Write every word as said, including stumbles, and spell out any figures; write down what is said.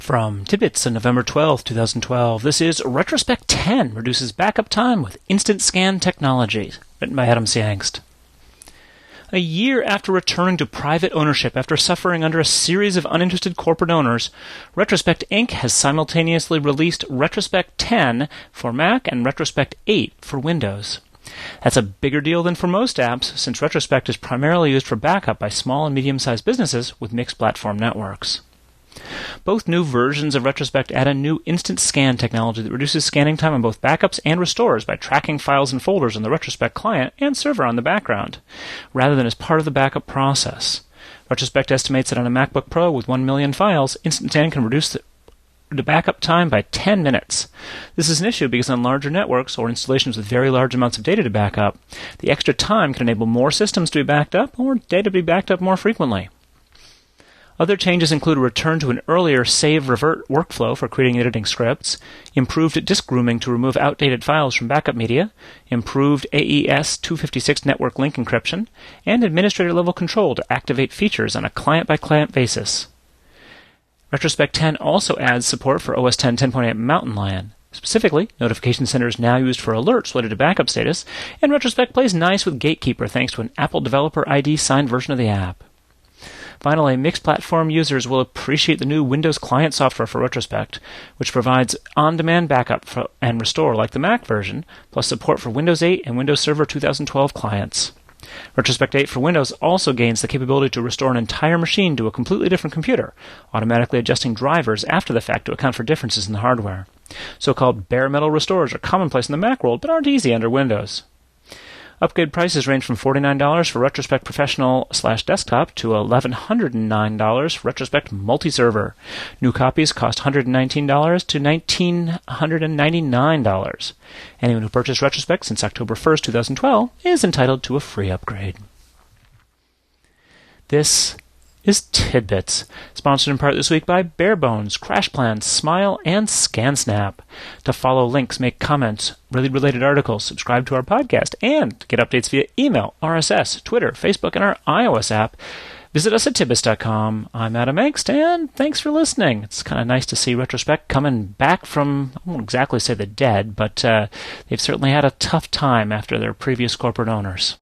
From Tidbits on November twelfth, twenty twelve, this is Retrospect ten, Reduces Backup Time with Instant Scan Technology, written by Adam C. Angst. A year after returning to private ownership after suffering under a series of uninterested corporate owners, Retrospect Incorporated has simultaneously released Retrospect ten for Mac and Retrospect eight for Windows. That's a bigger deal than for most apps, since Retrospect is primarily used for backup by small and medium-sized businesses with mixed platform networks. Both new versions of Retrospect add a new instant scan technology that reduces scanning time on both backups and restores by tracking files and folders on the Retrospect client and server on the background, rather than as part of the backup process. Retrospect estimates that on a MacBook Pro with one million files, instant scan can reduce the the backup time by ten minutes. This is an issue because on larger networks or installations with very large amounts of data to back up, the extra time can enable more systems to be backed up or data to be backed up more frequently. Other changes include a return to an earlier save-revert workflow for creating and editing scripts, improved disk grooming to remove outdated files from backup media, improved A E S two fifty-six network link encryption, and administrator-level control to activate features on a client-by-client basis. Retrospect ten also adds support for O S ten ten point eight Mountain Lion. Specifically, Notification Center is now used for alerts related to backup status, and Retrospect plays nice with Gatekeeper thanks to an Apple Developer I D signed version of the app. Finally, mixed platform users will appreciate the new Windows client software for Retrospect, which provides on-demand backup for, and restore like the Mac version, plus support for Windows eight and Windows Server twenty twelve clients. Retrospect eight for Windows also gains the capability to restore an entire machine to a completely different computer, automatically adjusting drivers after the fact to account for differences in the hardware. So-called bare metal restores are commonplace in the Mac world, but aren't easy under Windows. Upgrade prices range from forty-nine dollars for Retrospect Professional slash Desktop to one thousand one hundred nine dollars for Retrospect Multi-Server. New copies cost one hundred nineteen dollars to one thousand nine hundred ninety-nine dollars. Anyone who purchased Retrospect since October first, twenty twelve is entitled to a free upgrade. This is Tidbits, sponsored in part this week by Barebones, CrashPlan, Smile, and ScanSnap. To follow links, make comments, really related articles, subscribe to our podcast, and get updates via email, R S S, Twitter, Facebook, and our iOS app, visit us at tidbits dot com. I'm Adam Angst, and thanks for listening. It's kind of nice to see Retrospect coming back from, I won't exactly say the dead, but uh, they've certainly had a tough time after their previous corporate owners.